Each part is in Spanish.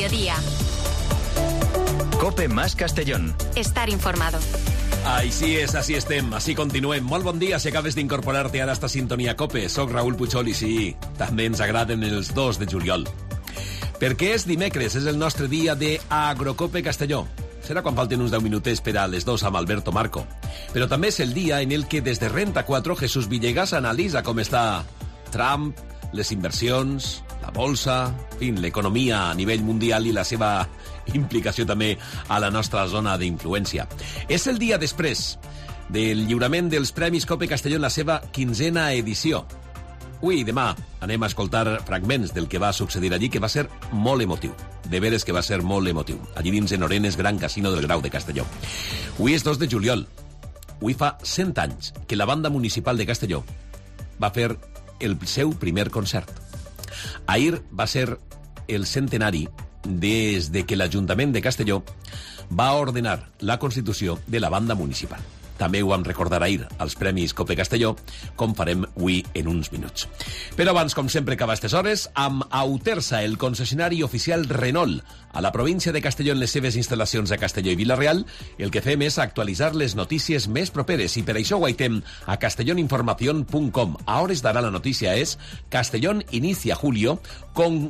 Mediodía. COPE más Castellón. Estar informado. Així és, així estem, així continuem. Molt bon dia si acabes d'incorporar-te ara a esta sintonia COPE. Soc Raül Puigol i sí, també ens agraden els 2 de juliol. Perquè és dimecres, és el nostre dia de Agrocope Castelló. Serà quan falten uns 10 minutets per a les 2 amb Alberto Marco. Però també és el dia en el que des de Renta 4 Jesús Villegas analitza com està Trump, les inversions, la bolsa, en fi, l'economia a nivell mundial i la seva implicació també a la nostra zona d'influència. És el dia després del lliurament dels Premis COPE Castelló en la seva 15a edició. Avui i demà anem a escoltar fragments del que va succeir allí, que va ser molt emotiu. De veres que va ser molt emotiu. Allí dins en Orenes, Gran Casino del Grau de Castelló. Avui és 2 de juliol. Avui fa 100 anys que la banda municipal de Castelló va fer el seu primer concert. Ahir va ser el centenari des de que l'Ajuntament de Castelló va ordenar la constitució de la banda municipal. També ho vam recordar ahir als Premis COPE Castelló, com farem avui en uns minuts. Però abans, com sempre, que a aquestes hores, amb Autersa, el concessionari oficial Renault, a la província de Castelló en les seves instal·lacions a Castelló i Vila-real, el que fem és actualitzar les notícies més properes i per això ho guaitem a castelloninformacion.com. A hores d'ara la notícia és Castellón inicia julio con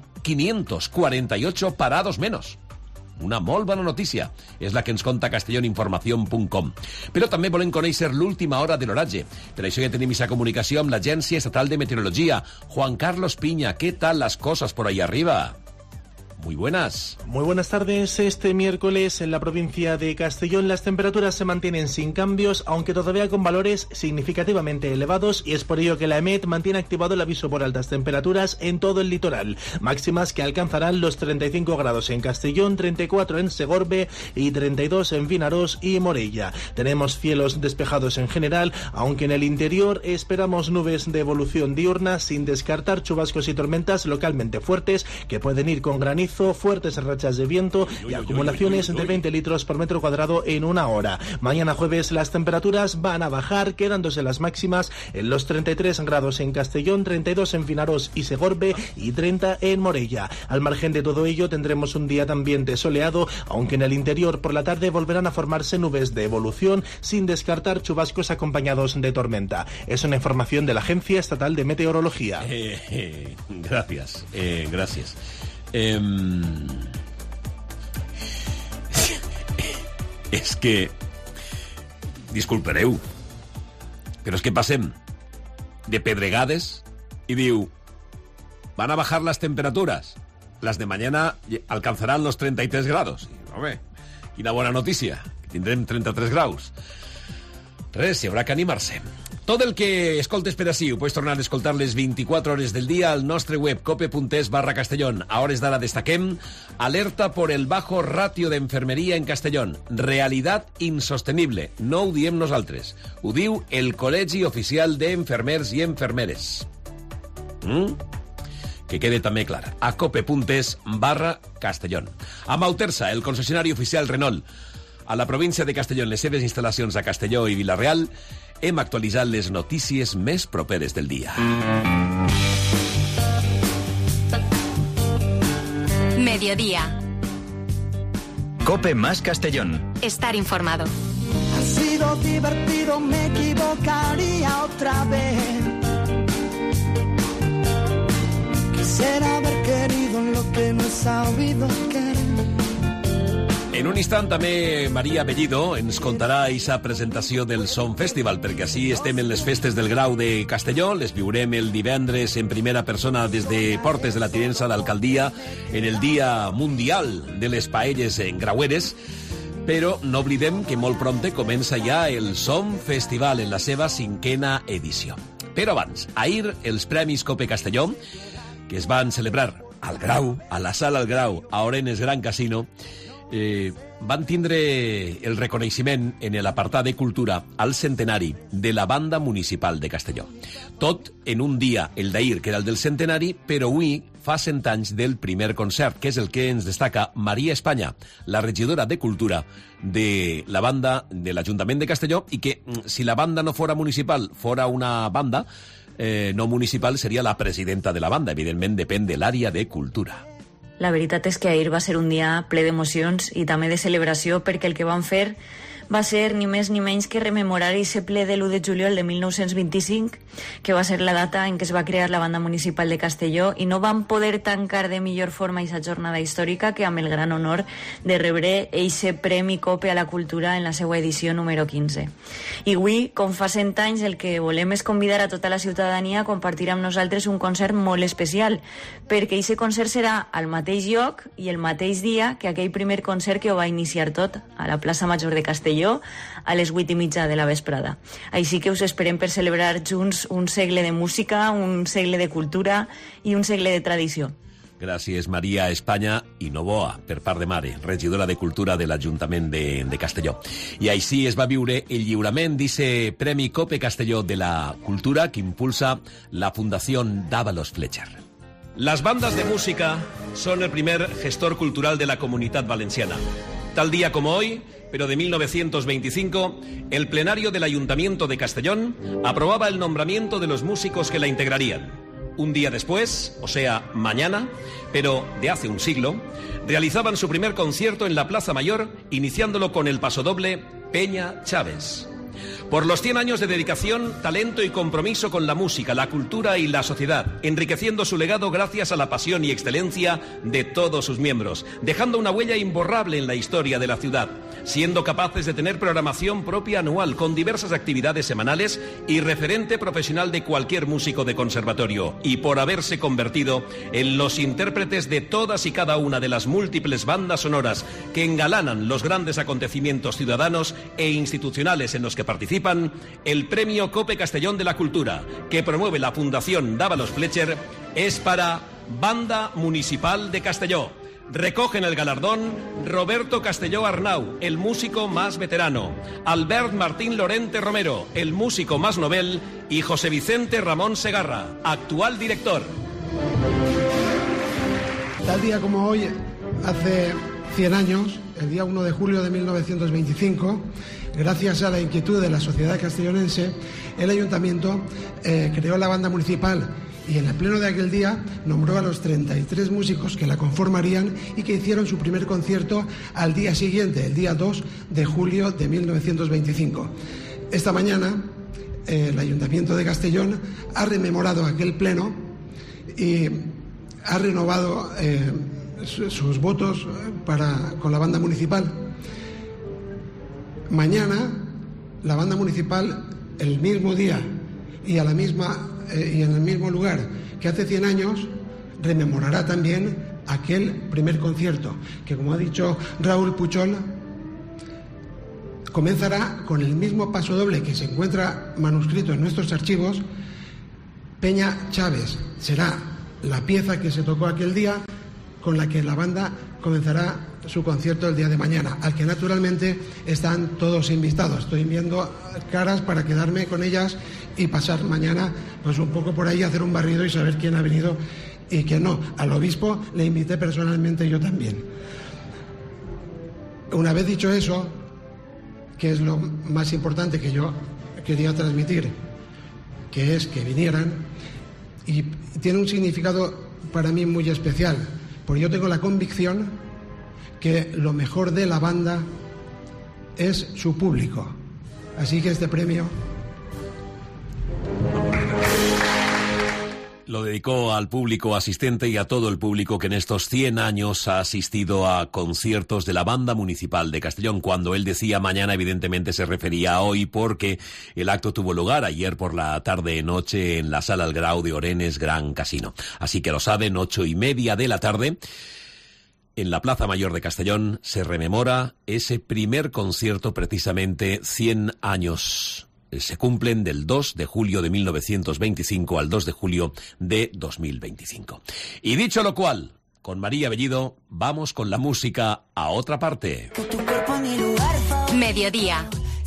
548 parados menos. Una molt bona notícia. És la que ens conta castelloninformacion.com. Però també volem conèixer l'última hora de l'oratge. Per això ja tenim esa comunicació amb l'Agència Estatal de Meteorologia. Juan Carlos Piña, ¿qué tal las cosas por ahí arriba? Muy buenas. Muy buenas tardes. Este miércoles en la provincia de Castellón las temperaturas se mantienen sin cambios, aunque todavía con valores significativamente elevados, y es por ello que la EMET mantiene activado el aviso por altas temperaturas en todo el litoral. Máximas que alcanzarán los 35 grados en Castellón, 34 en Segorbe y 32 en Vinarós y Morella. Tenemos cielos despejados en general, aunque en el interior esperamos nubes de evolución diurna, sin descartar chubascos y tormentas localmente fuertes que pueden ir con granizo, fuertes rachas de viento y acumulaciones de 20 litros por metro cuadrado en una hora. Mañana jueves las temperaturas van a bajar, quedándose las máximas en los 33 grados en Castellón, 32 en Vinarós y Segorbe y 30 en Morella. Al margen de todo ello tendremos un día también soleado, aunque en el interior por la tarde volverán a formarse nubes de evolución, sin descartar chubascos acompañados de tormenta. Es una información de la Agencia Estatal de Meteorología. Gracias, gracias. És que... Disculpareu, però és que passem de pedregades y diu, van a bajar las temperaturas. Las de mañana alcanzarán los 33 grados. I, home, quina bona notícia, que tindrem 33 graus. Res, hi haurà que animar-se. Tot el que escoltes per ací ho pots tornar a escoltar les 24 hores del dia al nostre web cope.es/Castellón. A hores d'ara destaquem alerta por el bajo ratio de enfermería en Castellón. Realidad insostenible. No ho diem nosaltres. Ho diu el Col·legi Oficial d'Enfermers i Enfermeres. Que quede també clar. A cope.es/Castellón. Amb Autersa, el concessionari oficial Renault, a la província de Castelló en les seves instal·lacions a Castelló i Vila-real, hem actualitzat les notícies més properes del dia. Mediodía. COPE más Castellón. Estar informado. Ha sido divertido, me equivocaría otra vez. Quisiera haber querido lo que no he sabido querer. En un instant també Maria Bellido ens contarà aquesta presentació del Som Festival, perquè així estem en les festes del Grau de Castelló, les viurem el divendres en primera persona des de Portes de la Tinença d'Alcaldia en el Dia Mundial de les Paelles en Graueres, però no oblidem que molt prompte comença ja el Som Festival en la seva 5a edició. Però abans, ahir els Premis COPE Castelló, que es van celebrar al Grau, a la Sala al Grau, a Orenes Gran Casino, van tindre el reconeixement en l'apartat de cultura al centenari de la banda municipal de Castelló. Tot en un dia, el d'ahir, que era el del centenari, però avui fa 100 anys del primer concert, que és el que ens destaca Maria Espanya, la regidora de Cultura de la banda de l'Ajuntament de Castelló, i que si la banda no fora municipal, fora una banda no municipal, seria la presidenta de la banda. Evidentment depèn de l'àrea de cultura. La veritat és que ahir va ser un dia ple d'emocions i també de celebració, perquè el que van fer va ser ni més ni menys que rememorar aquest ple de l'1 de juliol de 1925, que va ser la data en què es va crear la Banda Municipal de Castelló, i no van poder tancar de millor forma aquesta jornada històrica que amb el gran honor de rebre aquest Premi Cope a la Cultura en la seva edició número 15. I avui, com fa 100 anys, el que volem és convidar a tota la ciutadania a compartir amb nosaltres un concert molt especial, perquè aquest concert serà al mateix lloc i el mateix dia que aquell primer concert que ho va iniciar tot, a la plaça Major de Castelló, a les 8:30 de la vesprada. Així que us esperem per celebrar junts un segle de música, un segle de cultura i un segle de tradició. Gràcies, Maria Espanya i Novoa, per part de mare, regidora de Cultura de l'Ajuntament de Castelló. I així es va viure el lliurament d'ese Premi Cope Castelló de la Cultura que impulsa la Fundació Dávalos Fletcher. Las bandas de música son el primer gestor cultural de la Comunidad Valenciana. Tal día como hoy, pero de 1925, el plenario del Ayuntamiento de Castellón aprobaba el nombramiento de los músicos que la integrarían. Un día después, o sea, mañana, pero de hace un siglo, realizaban su primer concierto en la Plaza Mayor, iniciándolo con el pasodoble Peña Chávez. Por los 100 años de dedicación, talento y compromiso con la música, la cultura y la sociedad, enriqueciendo su legado gracias a la pasión y excelencia de todos sus miembros, dejando una huella imborrable en la historia de la ciudad, siendo capaces de tener programación propia anual con diversas actividades semanales y referente profesional de cualquier músico de conservatorio, y por haberse convertido en los intérpretes de todas y cada una de las múltiples bandas sonoras que engalanan los grandes acontecimientos ciudadanos e institucionales en los que participan, el Premio Cope Castellón de la Cultura, que promueve la Fundación Dávalos Fletcher, es para Banda Municipal de Castelló. Recogen el galardón Roberto Castelló Arnau, el músico más veterano, Albert Martín Lorente Romero, el músico más novel, y José Vicente Ramón Segarra, actual director. Tal día como hoy, hace 100 años, el día 1 de julio de 1925, gracias a la inquietud de la sociedad castellonense, el ayuntamiento creó la banda municipal y en el pleno de aquel día nombró a los 33 músicos que la conformarían y que hicieron su primer concierto al día siguiente, el día 2 de julio de 1925. Esta mañana el ayuntamiento de Castellón ha rememorado aquel pleno y ha renovado sus votos con la banda municipal. Mañana la banda municipal, el mismo día y en el mismo lugar que hace 100 años, rememorará también aquel primer concierto que, como ha dicho Raúl Puchol, comenzará con el mismo pasodoble que se encuentra manuscrito en nuestros archivos. Peña Chávez será la pieza que se tocó aquel día, con la que la banda comenzará su concierto el día de mañana, al que naturalmente están todos invitados. Estoy viendo caras para quedarme con ellas y pasar mañana pues un poco por ahí, hacer un barrido y saber quién ha venido y quién no. Al obispo le invité personalmente yo también. Una vez dicho eso, que es lo más importante que yo quería transmitir, que es que vinieran, y tiene un significado para mí muy especial, porque yo tengo la convicción que lo mejor de la banda es su público. Así que este premio lo dedicó al público asistente y a todo el público que en estos 100 años ha asistido a conciertos de la Banda Municipal de Castellón. Cuando él decía mañana, evidentemente se refería a hoy, porque el acto tuvo lugar ayer por la tarde-noche en la Sala El Grau de Orenes Gran Casino. Así que lo saben, 8:30 de la tarde, en la Plaza Mayor de Castellón se rememora ese primer concierto, precisamente 100 años. Se cumplen del 2 de julio de 1925 al 2 de julio de 2025. Y dicho lo cual, con María Bellido, vamos con la música a otra parte. Mediodía.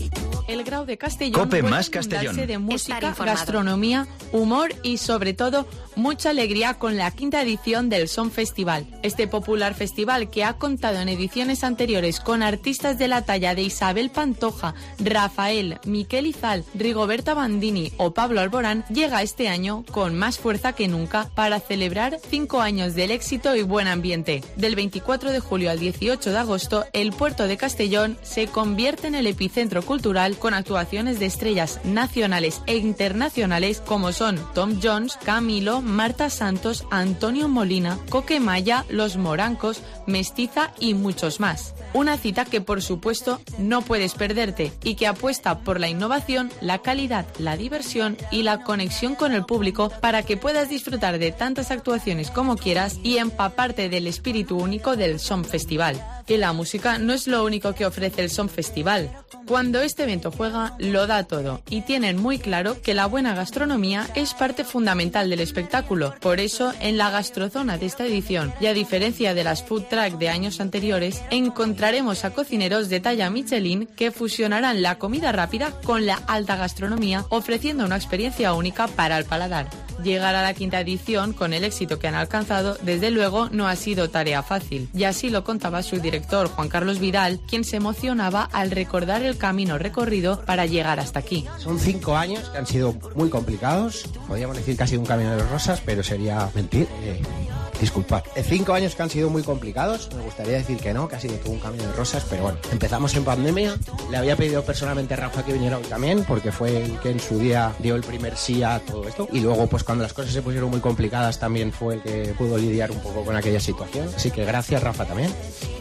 el Grau de Castellón Cope vuelve más a inundarse Castellón. de música, Estar informado. gastronomía, humor y sobre todo mucha alegría con la 5ª edición del Son Festival. Este popular festival, que ha contado en ediciones anteriores con artistas de la talla de Isabel Pantoja, Rafael, Miquel Izal, Rigoberta Bandini o Pablo Alborán, llega este año con más fuerza que nunca para celebrar 5 años del éxito y buen ambiente. Del 24 de julio al 18 de agosto, el puerto de Castellón se convierte en el epicentro cultural con actuaciones de estrellas nacionales e internacionales como son Tom Jones, Camilo, Marta Santos, Antonio Molina, Coquemaya, Los Morancos, Mestiza y muchos más. Una cita que por supuesto no puedes perderte y que apuesta por la innovación, la calidad, la diversión y la conexión con el público para que puedas disfrutar de tantas actuaciones como quieras y empaparte del espíritu único del Son Festival. Y la música no es lo único que ofrece el Son Festival. Cuando este evento juega, lo da todo y tienen muy claro que la buena gastronomía es parte fundamental del espectáculo. Por eso, en la gastrozona de esta edición, y a diferencia de las food truck de años anteriores, encontraremos a cocineros de talla Michelin que fusionarán la comida rápida con la alta gastronomía, ofreciendo una experiencia única para el paladar. Llegar a la 5ª edición con el éxito que han alcanzado, desde luego, no ha sido tarea fácil. Y así lo contaba su director, Juan Carlos Vidal, quien se emocionaba al recordar el camino recorrido para llegar hasta aquí. Son 5 años que han sido muy complicados. Podríamos decir que ha sido un camino de rosas, pero sería mentir. Disculpad. 5 años que han sido muy complicados. Me gustaría decir que no, que ha sido todo un camino de rosas, pero bueno, empezamos en pandemia. Le había pedido personalmente a Rafa que viniera hoy también, porque fue el que en su día dio el primer sí a todo esto. Y luego, pues cuando las cosas se pusieron muy complicadas, también fue el que pudo lidiar un poco con aquella situación. Así que gracias, Rafa, también.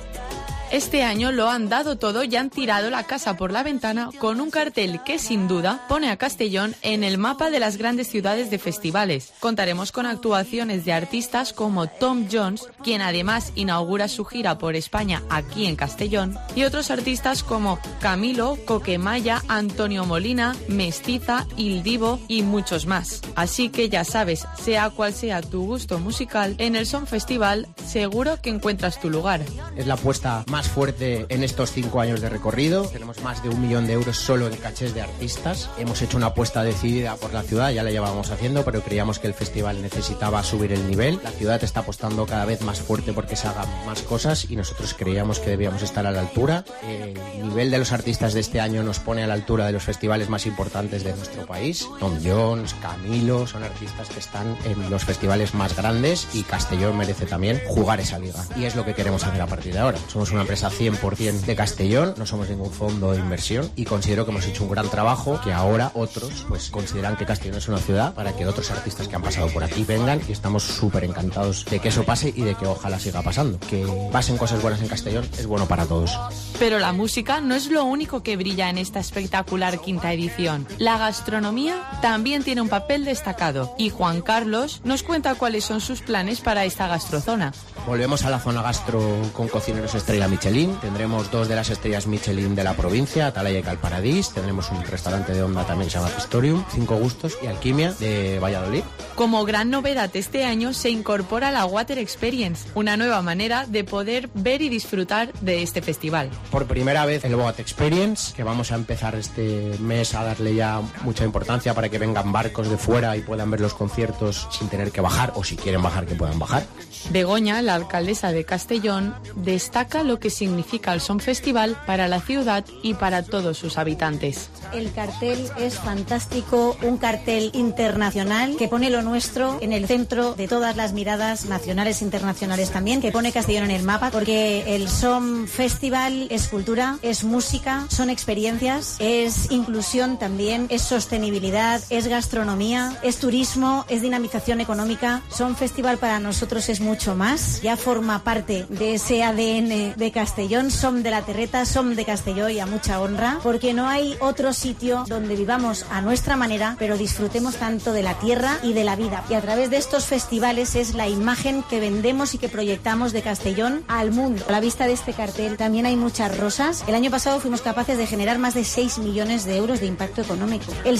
Este año lo han dado todo y han tirado la casa por la ventana con un cartel que sin duda pone a Castellón en el mapa de las grandes ciudades de festivales. Contaremos con actuaciones de artistas como Tom Jones, quien además inaugura su gira por España aquí en Castellón, y otros artistas como Camilo, Coquemaya, Antonio Molina, Mestiza, Il Divo y muchos más. Así que ya sabes, sea cual sea tu gusto musical, en el Son Festival seguro que encuentras tu lugar. Es la apuesta más fuerte en estos 5 años de recorrido. Tenemos más de 1 millón de euros solo en cachés de artistas. Hemos hecho una apuesta decidida por la ciudad, ya la llevábamos haciendo, pero creíamos que el festival necesitaba subir el nivel. La ciudad está apostando cada vez más fuerte porque se hagan más cosas y nosotros creíamos que debíamos estar a la altura. El nivel de los artistas de este año nos pone a la altura de los festivales más importantes de nuestro país. Tom Jones, Camilo, son artistas que están en los festivales más grandes y Castellón merece también jugar esa liga. Y es lo que queremos hacer a partir de ahora. Somos una empresa 100% de Castellón, no somos ningún fondo de inversión y considero que hemos hecho un gran trabajo, que ahora otros pues consideran que Castellón es una ciudad para que otros artistas que han pasado por aquí vengan, y estamos súper encantados de que eso pase y de que ojalá siga pasando. Que pasen cosas buenas en Castellón es bueno para todos. Pero la música no es lo único que brilla en esta espectacular 5ª edición. La gastronomía también tiene un papel destacado y Juan Carlos nos cuenta cuáles son sus planes para esta gastrozona. Volvemos a la zona gastro con cocineros estrella Michelin. Tendremos 2 de las estrellas Michelin de la provincia, Atalaya y Calparadís. Tendremos un restaurante de Onda también que se llama Pistorium, 5 Gustos y Alquimia de Valladolid. Como gran novedad este año se incorpora la Water Experience, una nueva manera de poder ver y disfrutar de este festival. Por primera vez el Water Experience, que vamos a empezar este mes a darle ya mucha importancia para que vengan barcos de fuera y puedan ver los conciertos sin tener que bajar, o si quieren bajar que puedan bajar. Begoña, la alcaldesa de Castellón, destaca lo que significa el Son Festival para la ciudad y para todos sus habitantes. El cartel es fantástico, un cartel internacional que pone lo nuestro en el centro de todas las miradas nacionales e internacionales también, que pone Castellón en el mapa, porque el Son Festival es cultura, es música, son experiencias, es inclusión también, es sostenibilidad, es gastronomía, es turismo, es dinamización económica. Son Festival para nosotros es mucho más, ya forma parte de ese ADN de Castellón. Som de la Terreta, som de Castelló y a mucha honra, porque no hay otro sitio donde vivamos a nuestra manera, pero disfrutemos tanto de la tierra y de la vida. Y a través de estos festivales es la imagen que vendemos y que proyectamos de Castellón al mundo. A la vista de este cartel también hay muchas rosas. El año pasado fuimos capaces de generar más de 6 millones de euros de impacto económico. El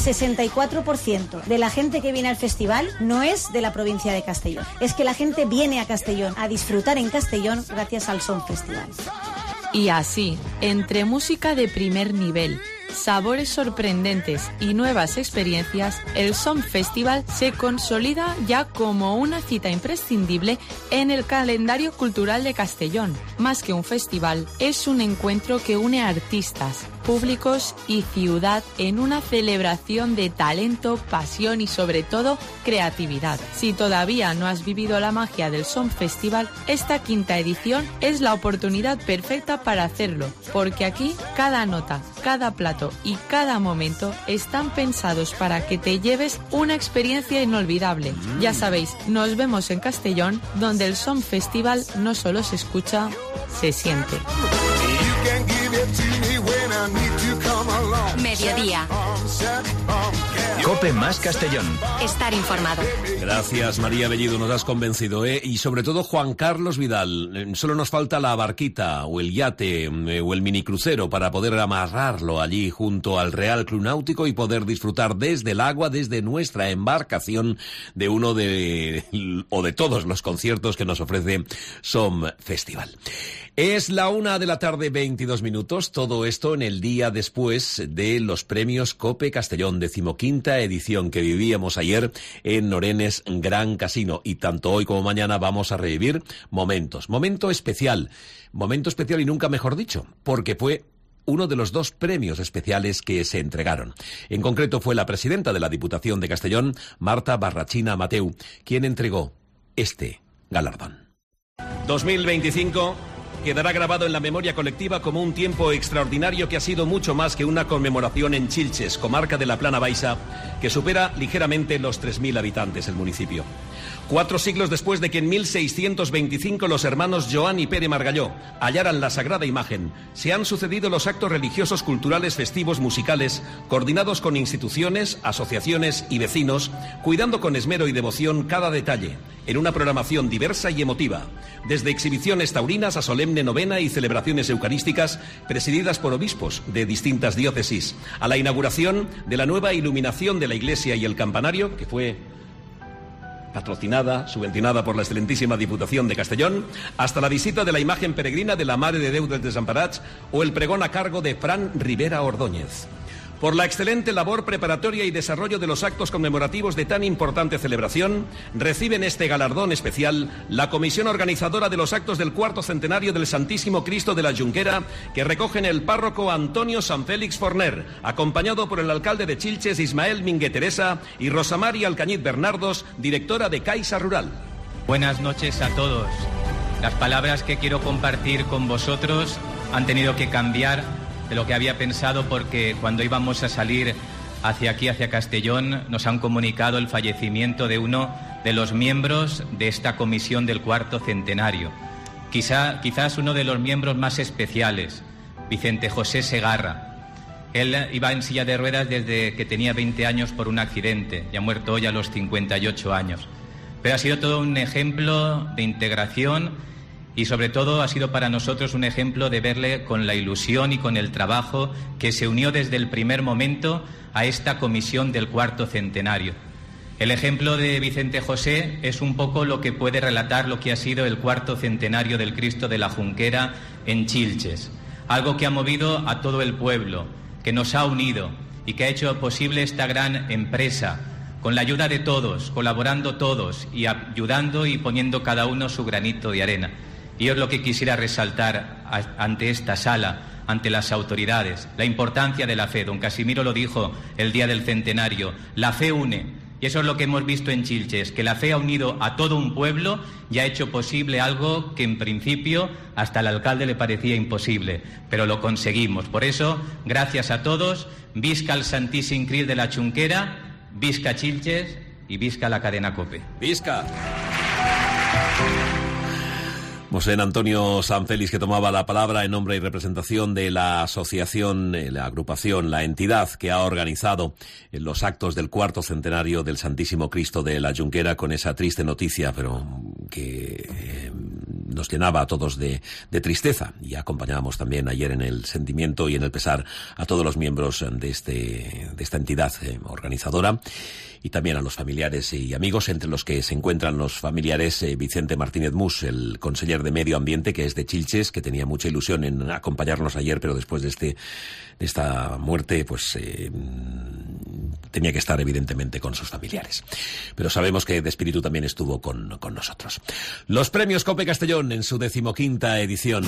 64% de la gente que viene al festival no es de la provincia de Castellón. Es que la gente viene a Castellón a disfrutar en Castellón gracias al Son Festival. Y así, entre música de primer nivel, sabores sorprendentes y nuevas experiencias, el Som Festival se consolida ya como una cita imprescindible en el calendario cultural de Castellón. Más que un festival, es un encuentro que une artistas, públicos y ciudad en una celebración de talento, pasión y sobre todo creatividad. Si todavía no has vivido la magia del Som Festival, esta quinta edición es la oportunidad perfecta para hacerlo, porque aquí cada nota, cada plato y cada momento están pensados para que te lleves una experiencia inolvidable. Ya sabéis, nos vemos en Castellón, donde el Som Festival no solo se escucha, se siente. Mediodía. COPE más Castellón. Estar informado. Gracias, María Bellido, nos has convencido, ¿eh? Y sobre todo Juan Carlos Vidal. Solo nos falta la barquita o el yate o el minicrucero para poder amarrarlo allí junto al Real Club Náutico y poder disfrutar desde el agua, desde nuestra embarcación, de uno de todos los conciertos que nos ofrece Som Festival. Es la 1:00 PM, todo esto en el día después de los premios COPE Castellón, 15ª edición que vivíamos ayer en Norenes Gran Casino, y tanto hoy como mañana vamos a revivir momento especial y nunca mejor dicho, porque fue uno de los 2 premios especiales que se entregaron. En concreto fue la presidenta de la Diputación de Castellón, Marta Barrachina Mateu, quien entregó este galardón. 2025 quedará grabado en la memoria colectiva como un tiempo extraordinario que ha sido mucho más que una conmemoración en Chilches, comarca de la Plana Baixa, que supera ligeramente los 3.000 habitantes el municipio. 4 siglos después de que en 1625 los hermanos Joan y Pere Margalló hallaran la sagrada imagen, se han sucedido los actos religiosos, culturales, festivos, musicales, coordinados con instituciones, asociaciones y vecinos, cuidando con esmero y devoción cada detalle, en una programación diversa y emotiva, desde exhibiciones taurinas a solemne novena y celebraciones eucarísticas presididas por obispos de distintas diócesis, a la inauguración de la nueva iluminación de la iglesia y el campanario, que fue patrocinada, subvencionada por la excelentísima Diputación de Castellón, hasta la visita de la imagen peregrina de la Mare de Déu dels Desemparats o el pregón a cargo de Fran Rivera Ordóñez. Por la excelente labor preparatoria y desarrollo de los actos conmemorativos de tan importante celebración, reciben este galardón especial la comisión organizadora de los actos del 4º centenario del Santísimo Cristo de la Junquera, que recogen el párroco Antonio Sanfélix Forner, acompañado por el alcalde de Chilches, Ismael Mingue Teresa, y Rosa María Alcañiz Bernardos, directora de Caixa Rural. Buenas noches a todos. Las palabras que quiero compartir con vosotros han tenido que cambiar de lo que había pensado, porque cuando íbamos a salir hacia aquí, hacia Castellón, nos han comunicado el fallecimiento de uno de los miembros de esta comisión del 4º centenario. Quizás uno de los miembros más especiales, Vicente José Segarra. Él iba en silla de ruedas desde que tenía 20 años por un accidente y ha muerto hoy a los 58 años. Pero ha sido todo un ejemplo de integración y sobre todo ha sido para nosotros un ejemplo de verle con la ilusión y con el trabajo que se unió desde el primer momento a esta comisión del 4º centenario. El ejemplo de Vicente José es un poco lo que puede relatar lo que ha sido el 4º centenario del Cristo de la Junquera en Chilches. Algo que ha movido a todo el pueblo, que nos ha unido y que ha hecho posible esta gran empresa, con la ayuda de todos, colaborando todos y ayudando y poniendo cada uno su granito de arena. Y es lo que quisiera resaltar ante esta sala, ante las autoridades, la importancia de la fe. Don Casimiro lo dijo el día del centenario, la fe une. Y eso es lo que hemos visto en Chilches, que la fe ha unido a todo un pueblo y ha hecho posible algo que en principio hasta al alcalde le parecía imposible, pero lo conseguimos. Por eso, gracias a todos, visca el Santíssim Crist de la Junquera, visca Chilches y visca la cadena COPE. ¡Visca! Mosén Antonio Sanfélix, que tomaba la palabra en nombre y representación de la asociación, la agrupación, la entidad que ha organizado los actos del 4º centenario del Santísimo Cristo de la Junquera, con esa triste noticia, pero que nos llenaba a todos de tristeza, y acompañábamos también ayer en el sentimiento y en el pesar a todos los miembros de esta entidad organizadora, y también a los familiares y amigos, entre los que se encuentran los familiares Vicente Martínez Mus, el conseller de Medio Ambiente, que es de Chilches, que tenía mucha ilusión en acompañarnos ayer, pero después de esta muerte, pues tenía que estar evidentemente con sus familiares. Pero sabemos que de espíritu también estuvo con nosotros. Los premios COPE Castellón en su 15ª edición.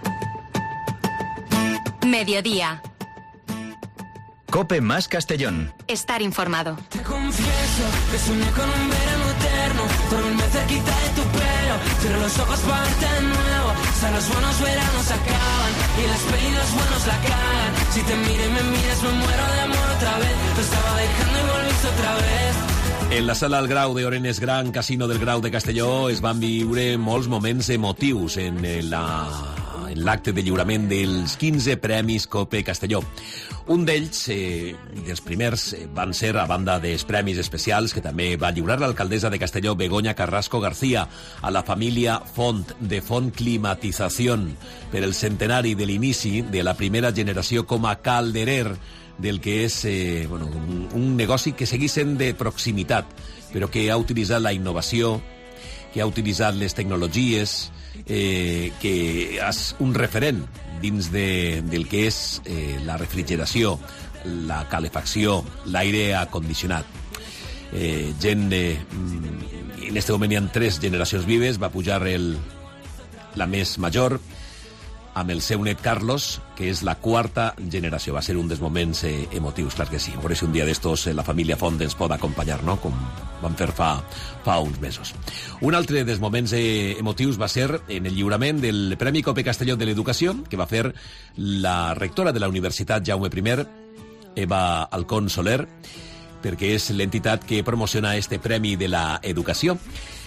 Mediodía. COPE más Castellón. Estar informado. Te confieso que soñé con un verano eterno, dormirme cerquita de tu pelo, cierro los ojos para verte de nuevo. O sea, los buenos veranos acaban y las pelis los buenos la cagan. Si te miro y me miras me muero de amor otra vez. Lo estaba dejando y volviste otra vez. En la sala del Grau de Orenes Gran Casino del Grau de Castelló es van viure molts moments emotius en l'acte de lliurament dels 15 Premis COPE Castelló. Un d'ells, dels primers, van ser, a banda dels premis especials que també va lliurar l'alcaldessa de Castelló, Begoña Carrasco García, a la família Font, de Font Climatización, per el centenari de l'inici de la primera generació com a calderer del que és un negoci que seguís sent de proximitat, però que ha utilitzat la innovació, que ha utilitzat les tecnologies, que és un referent dins del que és la refrigeració, la calefacció, l'aire acondicionat. En este moment hi ha 3 generacions vives. Va pujar la més major amb el seu net Carlos, que és la 4a generació. Va ser un dels moments emotius, clar que sí. Por això un dia d'estos la família Font ens pot acompanyar, no?, com van fer fa uns mesos. Un altre dels moments emotius va ser en el lliurament del Premi COPE Castelló de l'Educació, que va fer la rectora de la Universitat Jaume I, Eva Alcón Soler, perquè és l'entitat que promociona este Premi de l'Educació.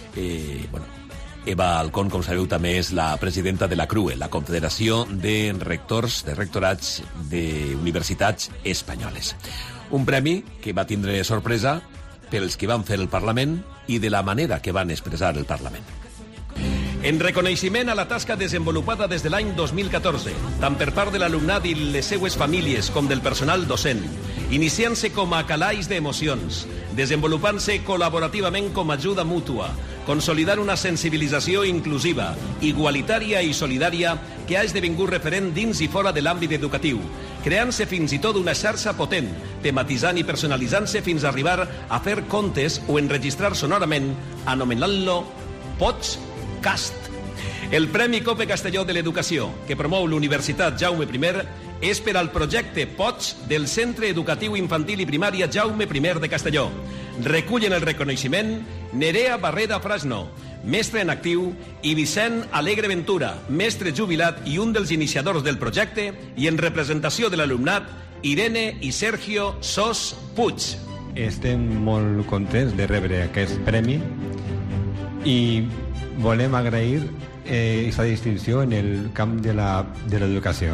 Eva Alcón, com sabeu, també és la presidenta de la CRUE, la Confederació de Rectors, de Rectorats d'Universitats Espanyoles. Un premi que va tindre sorpresa pels que van fer el Parlament i de la manera que van expressar el Parlament. En reconeixement a la tasca desenvolupada des de l'any 2014, tant per part de l'alumnat i les seues famílies com del personal docent, iniciant-se com a calaix d'emocions, desenvolupant-se col·laborativament com a ajuda mútua, consolidar una sensibilització inclusiva, igualitària i solidària que ha esdevingut referent dins i fora de l'àmbit educatiu, creant-se fins i tot una xarxa potent, tematitzant i personalitzant-se fins a arribar a fer contes o enregistrar sonorament, anomenant-lo Podcast. El Premi COPE Castelló de l'Educació, que promou l'Universitat Jaume I, és per al projecte POTS del Centre Educatiu Infantil i Primària Jaume I de Castelló. Recullen el reconeixement Nerea Barreda Frasno, mestre en actiu, i Vicent Alegre Ventura, mestre jubilat i un dels iniciadors del projecte, i en representació de l'alumnat, Irene i Sergio Sos Puig. Estem molt contents de rebre aquest premi i volem agrair aquesta distinció en el camp de l'educació.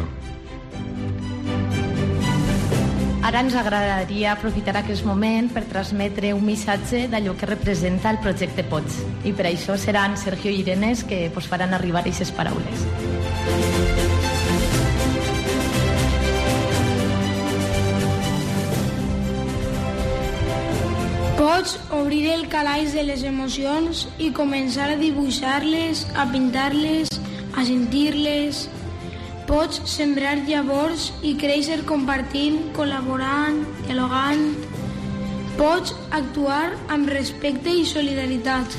Ara ens agradaria aprofitar aquest moment per transmetre un missatge d'allò que representa el projecte POTS. I per això seran Sergio i Irene que faran arribar aquestes paraules. Pots obrir el calaix de les emocions i començar a dibuixar-les, a pintar-les, a sentir-les. Pots sembrar llavors i créixer compartint, col·laborant, dialogant. Pots actuar amb respecte i solidaritat.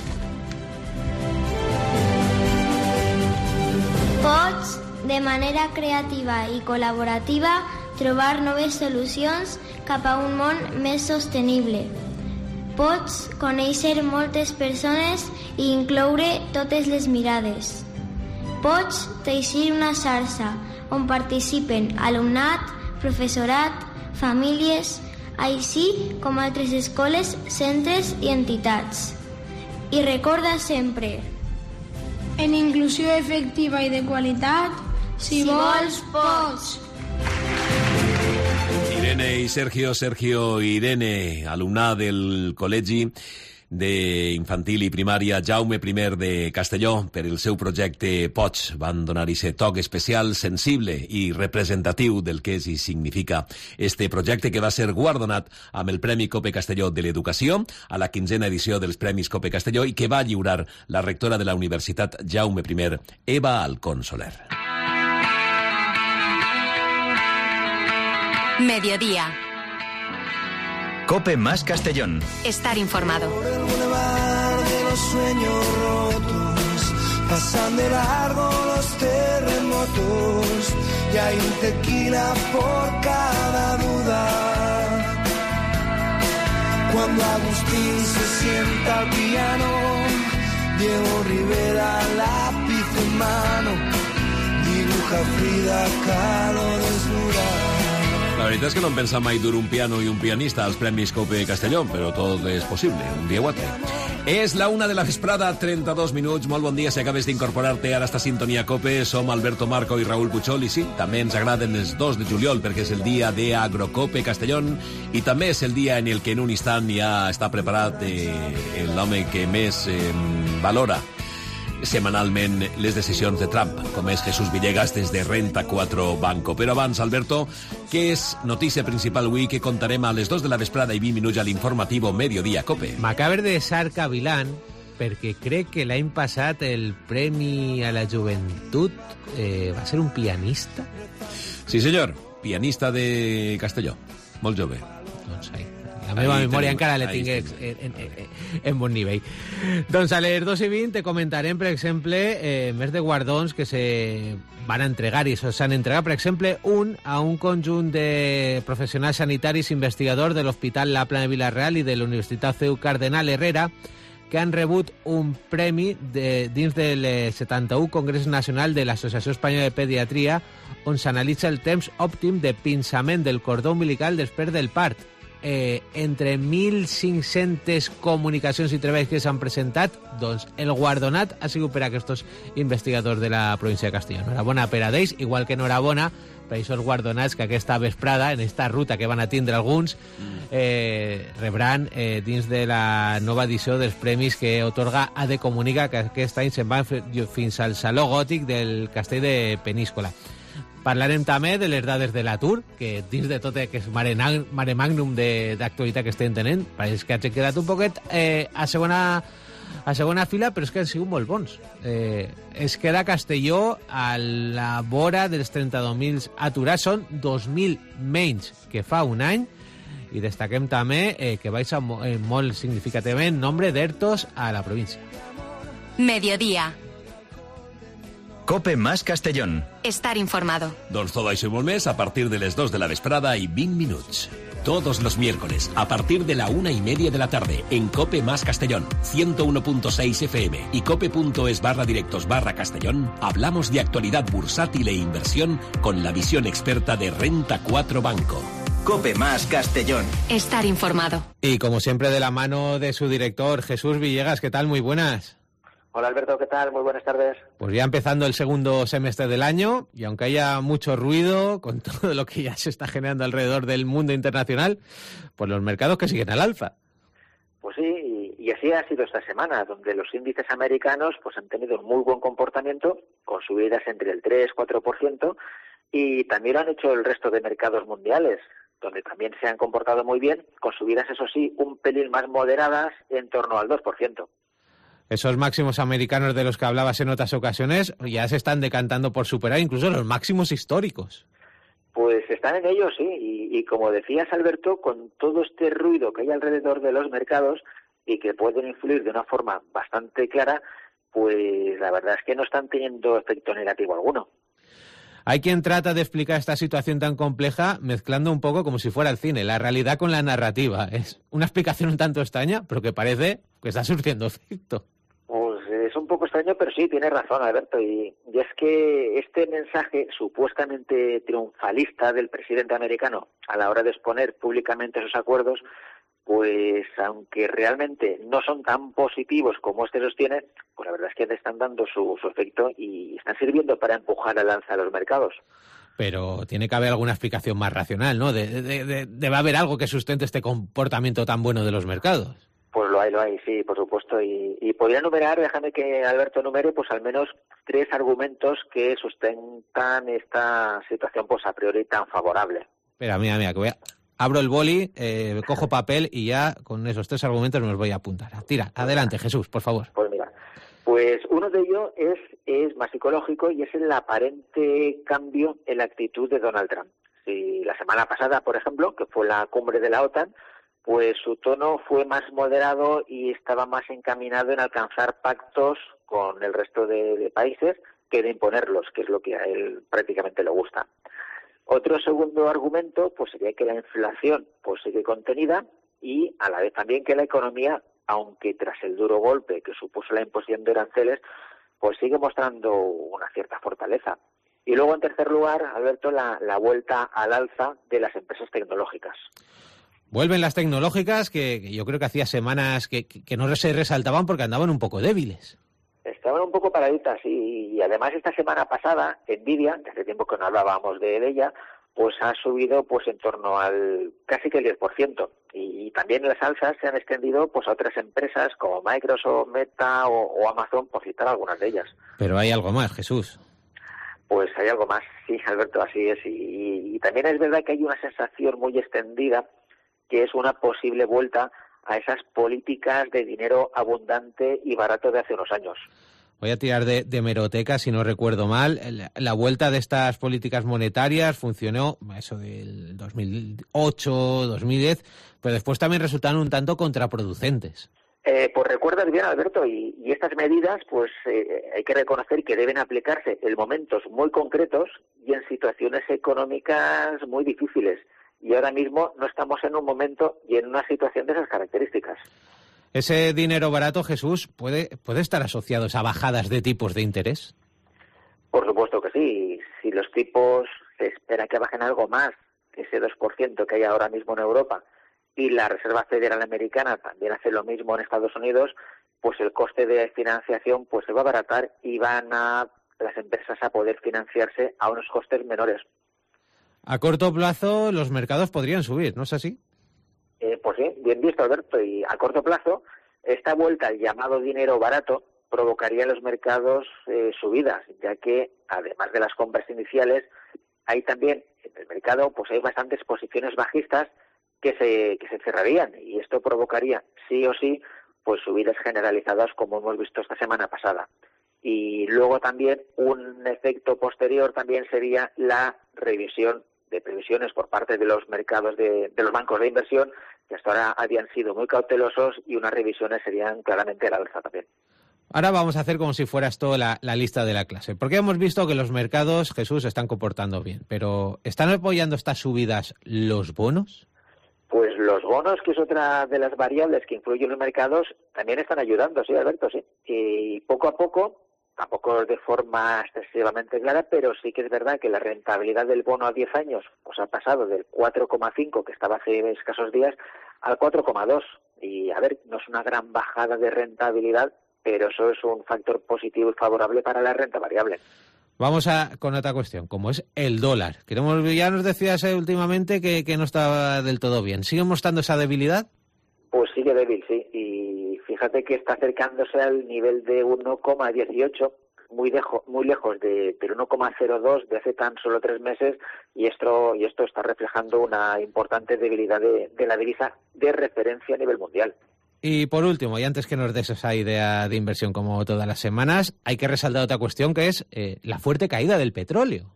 Pots, de manera creativa i col·laborativa, trobar noves solucions cap a un món més sostenible. Pots conèixer moltes persones i incloure totes les mirades. Pots teixir una xarxa on participen alumnat, professorat, famílies, així com altres escoles, centres i entitats. I recorda sempre: en inclusió efectiva i de qualitat, si vols, pots. Irene i Sergio i Irene, alumnat del col·legi d'infantil i primària Jaume I de Castelló per el seu projecte Pots. Van donar-hi ese toc especial, sensible i representatiu del que és i significa este projecte, que va ser guardonat amb el Premi Cope Castelló de l'Educació a la 15a edició dels Premis Cope Castelló i que va lliurar la rectora de la Universitat Jaume I, Eva Alcón Soler. Mediodía. Cope más Castellón. Estar informado. Por el bulevar de los sueños rotos, pasan de largo los terremotos, y hay un tequila por cada duda. Cuando Agustín se sienta al piano, Diego Rivera lápiz en mano, dibuja Frida Kahlo desnuda. La veritat és que no em pensa mai dur un piano i un pianista als Premis Cope Castelló, però tot és possible, un dia o altre. És la 1 de la vesprada, 32 minuts. Molt bon dia si acabes d'incorporar-te ara a esta sintonia Cope. Som Alberto Marco i Raúl Puchol, i sí, també ens agraden els 2 de juliol perquè és el dia de Agrocope Castellón i també és el dia en el que en un instant ja està preparat l'home que més valora setmanalment les decisions de Trump, com és Jesús Villegas des de Renta 4 Banco. Però abans, Alberto, què és notícia principal avui que contarem a les 2 de la vesprada i 20 minuts a l'informativo Mediodía Cope? M'acaba de Sarca Vilán, perquè crec que l'any passat el Premi a la Joventut va ser un pianista. Sí, senyor, pianista de Castelló, molt jove. Doncs la meva memòria encara la tinc en bon nivell. Doncs a les 2:20 te comentarem, per exemple, més de guardons que se van entregar i s'han entregat, per exemple, a un conjunt de professionals sanitaris investigadors de l'Hospital La Plana de Vila-real i de la Universitat CEU Cardenal Herrera, que han rebut un premi dins del 71 Congrés Nacional de l'Associació Espanyola de Pediatria, on s'analitza el temps òptim de pinçament del cordó umbilical després del part. Entre 1.500 comunicacions i treballs que s'han presentat, doncs el guardonat ha sigut per a aquests investigadors de la província de Castelló. Enhorabona per a d'ells, igual que enhorabona per a aquests guardonats que aquesta vesprada, en esta ruta que van a tindre alguns, rebran dins de la nova edició dels premis que otorga AD Comunica, que aquest any se'n van fins al Saló Gòtic del Castell de Peníscola. Parlarem també de les dades de l'atur, que dins de tot que és mare magnum d'actualitat que estem tenint, pareix que hagi quedat un poquet a segona fila, però és que han sigut molt bons. Es queda Castelló a la vora dels 32.000 aturats, són 2.000 menys que fa un any, i destaquem també que baixa molt significativament nombre d'ERTOs a la província. Mediodía. Cope más Castellón. Estar informado. Doncs todo això i molt més a partir de les 2 de la vesprada y 20 minuts. Todos los miércoles, a partir de la 1:30 de la tarde, en Cope más Castellón, 101.6 FM y cope.es/directos/Castellón, hablamos de actualidad bursátil e inversión con la visión experta de Renta 4 Banco. Cope más Castellón. Estar informado. Y como siempre de la mano de su director, Jesús Villegas. ¿Qué tal? Muy buenas. Hola Alberto, ¿qué tal? Muy buenas tardes. Pues ya empezando el segundo semestre del año, y aunque haya mucho ruido con todo lo que ya se está generando alrededor del mundo internacional, pues los mercados que siguen al alza. Pues sí, y así ha sido esta semana, donde los índices americanos pues han tenido un muy buen comportamiento, con subidas entre el 3-4%, y también lo han hecho el resto de mercados mundiales, donde también se han comportado muy bien, con subidas, eso sí, un pelín más moderadas, en torno al 2%. Esos máximos americanos de los que hablabas en otras ocasiones ya se están decantando por superar incluso los máximos históricos. Pues están en ello, sí, y como decías, Alberto, con todo este ruido que hay alrededor de los mercados y que pueden influir de una forma bastante clara, pues la verdad es que no están teniendo efecto negativo alguno. Hay quien trata de explicar esta situación tan compleja mezclando un poco como si fuera el cine, la realidad con la narrativa. Es una explicación un tanto extraña, pero que parece que está surtiendo efecto. Pues es un poco extraño, pero sí, tienes razón, Alberto. Y es que este mensaje supuestamente triunfalista del presidente americano a la hora de exponer públicamente sus acuerdos, pues aunque realmente no son tan positivos como este sostiene, pues la verdad es que le están dando su efecto y están sirviendo para empujar al alza a los mercados. Pero tiene que haber alguna explicación más racional, ¿no? Debe haber algo que sustente este comportamiento tan bueno de los mercados. Pues lo hay, sí, por supuesto. Y podría enumerar, déjame que Alberto enumere, pues al menos 3 argumentos que sustentan esta situación pues a priori tan favorable. Espera, mira, que abro el boli, cojo papel y ya con esos 3 argumentos me los voy a apuntar. Tira, adelante, Jesús, por favor. Pues mira, pues uno de ellos es más psicológico y es el aparente cambio en la actitud de Donald Trump. Si la semana pasada, por ejemplo, que fue la cumbre de la OTAN, pues su tono fue más moderado y estaba más encaminado en alcanzar pactos con el resto de países que de imponerlos, que es lo que a él prácticamente le gusta. Otro segundo argumento pues sería que la inflación pues sigue contenida y a la vez también que la economía, aunque tras el duro golpe que supuso la imposición de aranceles, pues sigue mostrando una cierta fortaleza. Y luego, en tercer lugar, Alberto, la vuelta al alza de las empresas tecnológicas. Vuelven las tecnológicas que yo creo que hacía semanas que no se resaltaban porque andaban un poco débiles. Estaban un poco paraditas y además esta semana pasada, Nvidia, que hace tiempo que no hablábamos de ella, pues ha subido pues en torno al casi que el 10%. Y también las alzas se han extendido pues a otras empresas como Microsoft, Meta o Amazon, por citar algunas de ellas. Pero hay algo más, Jesús. Pues hay algo más, sí, Alberto, así es. Y también es verdad que hay una sensación muy extendida que es una posible vuelta a esas políticas de dinero abundante y barato de hace unos años. Voy a tirar de hemeroteca, si no recuerdo mal. La vuelta de estas políticas monetarias funcionó, eso del 2008, 2010, pero después también resultaron un tanto contraproducentes. Pues recuerdas bien, Alberto, y estas medidas pues hay que reconocer que deben aplicarse en momentos muy concretos y en situaciones económicas muy difíciles. Y ahora mismo no estamos en un momento y en una situación de esas características. ¿Ese dinero barato, Jesús, puede estar asociado a bajadas de tipos de interés? Por supuesto que sí. Si los tipos se espera que bajen algo más que ese 2% que hay ahora mismo en Europa y la Reserva Federal Americana también hace lo mismo en Estados Unidos, pues el coste de financiación pues se va a abaratar y van a las empresas a poder financiarse a unos costes menores. A corto plazo los mercados podrían subir, ¿no es así? Pues sí, bien visto, Alberto. Y a corto plazo, esta vuelta al llamado dinero barato provocaría en los mercados subidas, ya que además de las compras iniciales, hay también en el mercado pues hay bastantes posiciones bajistas que se cerrarían y esto provocaría sí o sí pues subidas generalizadas como hemos visto esta semana pasada. Y luego también un efecto posterior también sería la revisión de previsiones por parte de los mercados de los bancos de inversión, que hasta ahora habían sido muy cautelosos y unas revisiones serían claramente al alza también. Ahora vamos a hacer como si fuera esto la lista de la clase, porque hemos visto que los mercados, Jesús, se están comportando bien, pero ¿están apoyando estas subidas los bonos? Pues los bonos, que es otra de las variables que influyen en los mercados, también están ayudando, sí, Alberto, sí. Y poco a poco, tampoco de forma excesivamente clara, pero sí que es verdad que la rentabilidad del bono a 10 años pues ha pasado del 4,5 que estaba hace escasos días al 4,2. Y a ver, no es una gran bajada de rentabilidad, pero eso es un factor positivo y favorable para la renta variable. Vamos con otra cuestión, como es el dólar. Ya nos decías últimamente que no estaba del todo bien. ¿Sigue mostrando esa debilidad? Pues sigue débil, sí. Y fíjate que está acercándose al nivel de 1,18, muy lejos del 1,02 de hace tan solo 3 meses, y esto está reflejando una importante debilidad de la divisa de referencia a nivel mundial. Y por último, y antes que nos des esa idea de inversión como todas las semanas, hay que resaltar otra cuestión que es la fuerte caída del petróleo.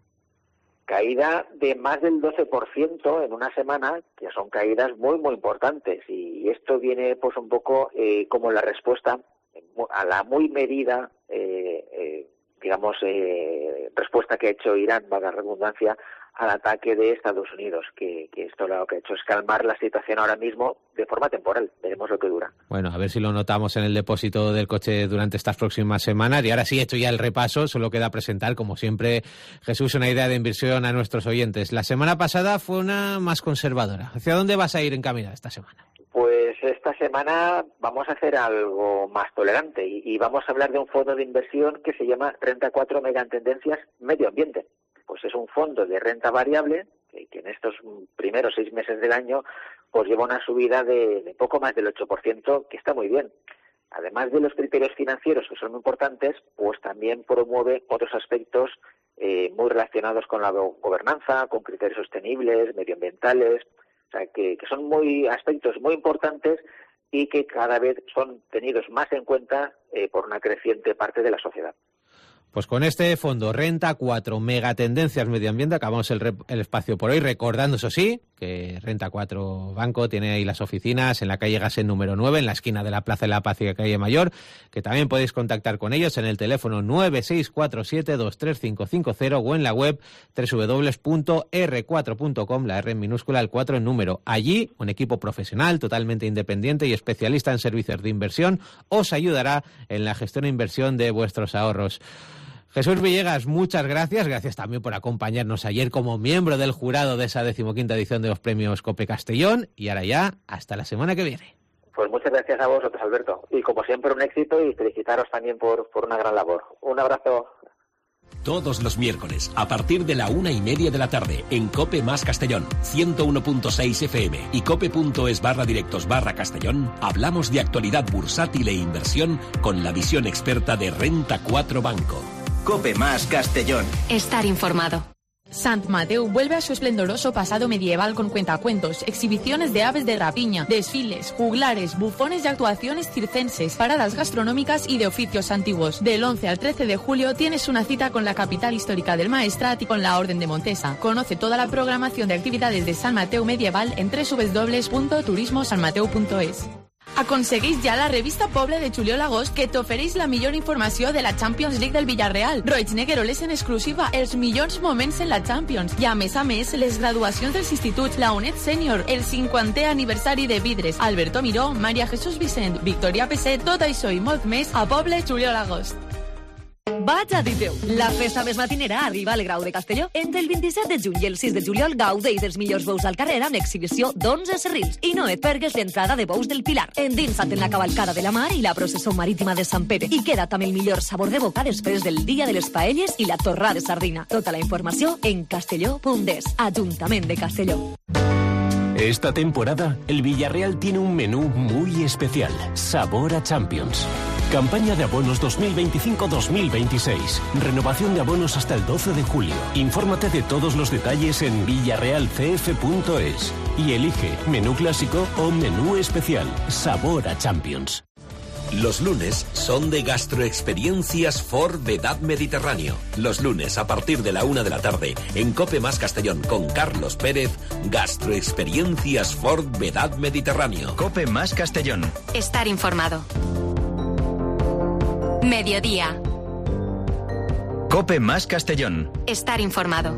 Caída de más del 12% en una semana, que son caídas muy, muy importantes. Y esto viene pues un poco como la respuesta a la muy medida, respuesta que ha hecho Irán, valga la redundancia, al ataque de Estados Unidos, que esto lo que ha hecho es calmar la situación ahora mismo de forma temporal. Veremos lo que dura. Bueno, a ver si lo notamos en el depósito del coche durante estas próximas semanas. Y ahora sí, hecho ya el repaso, solo queda presentar, como siempre, Jesús, una idea de inversión a nuestros oyentes. La semana pasada fue una más conservadora. ¿Hacia dónde vas a ir encaminada esta semana? Pues esta semana vamos a hacer algo más tolerante y vamos a hablar de un fondo de inversión que se llama Renta 4 Megatendencias Medio Ambiente. Pues es un fondo de renta variable que en estos primeros 6 meses del año pues lleva una subida de poco más del 8%, que está muy bien. Además de los criterios financieros, que son muy importantes, pues también promueve otros aspectos muy relacionados con la gobernanza, con criterios sostenibles, medioambientales, o sea, que son aspectos muy importantes y que cada vez son tenidos más en cuenta por una creciente parte de la sociedad. Pues con este fondo Renta 4, megatendencias medio ambiente, acabamos el espacio por hoy, recordando, eso sí, que Renta 4 Banco tiene ahí las oficinas en la calle Gasset número 9, en la esquina de la Plaza de la Paz y la calle Mayor, que también podéis contactar con ellos en el teléfono 964723550 o en la web www.r4.com, la R en minúscula, el 4 en número. Allí, un equipo profesional, totalmente independiente y especialista en servicios de inversión, os ayudará en la gestión e inversión de vuestros ahorros. Jesús Villegas, muchas gracias. Gracias también por acompañarnos ayer como miembro del jurado de esa 15ª edición de los premios COPE Castellón. Y ahora ya, hasta la semana que viene. Pues muchas gracias a vosotros, Alberto. Y como siempre, un éxito y felicitaros también por una gran labor. Un abrazo. Todos los miércoles, a partir de la 1:30 de la tarde, en COPE más Castellón, 101.6 FM y cope.es/directos/Castellón, hablamos de actualidad bursátil e inversión con la visión experta de Renta 4 Banco. COPE más Castellón. Estar informado. Sant Mateu vuelve a su esplendoroso pasado medieval con cuentacuentos, exhibiciones de aves de rapiña, desfiles, juglares, bufones y actuaciones circenses, paradas gastronómicas y de oficios antiguos. Del 11 al 13 de julio tienes una cita con la capital histórica del Maestrat y con la Orden de Montesa. Conoce toda la programación de actividades de Sant Mateu medieval en www.turismosanmateu.es. Aconsegueix ja la revista Poble de juliol a agost, que t'ofereix la millor informació de la Champions League del Villarreal. Roig Negueroles en exclusiva els millors moments en la Champions. I a més, les graduacions dels instituts, la UNED Sènior, el 50è aniversari de Vidres, Alberto Miró, Maria Jesús Vicent, Victoria Pesset, tot això i molt més a Poble juliol a agost. Vaig a dir-teu, la festa més matinera arriba al Grau de Castelló. Entre el 27 de juny i el 6 de juliol gaudeix dels millors bous al carrer amb exhibició d'11 serrils. I no et pergues l'entrada de bous del Pilar. Endinsa't en la cavalcada de la mar i la processó marítima de Sant Pere. I queda't amb el millor sabor de boca després del dia de les paelles i la torrada de sardina. Tota la informació en castelló.es. Ajuntament de Castelló. Esta temporada, el Villarreal tiene un menú muy especial. Sabor a Champions. Campaña de abonos 2025-2026. Renovación de abonos hasta el 12 de julio. Infórmate de todos los detalles en villarrealcf.es. Y elige menú clásico o menú especial. Sabor a Champions. Los lunes son de Gastroexperiencias Ford Vedad Mediterráneo. Los lunes, a partir de la 1 de la tarde, en COPE más Castellón con Carlos Pérez, Gastroexperiencias Ford Vedad Mediterráneo. COPE más Castellón. Estar informado. Mediodía. COPE más Castellón. Estar informado.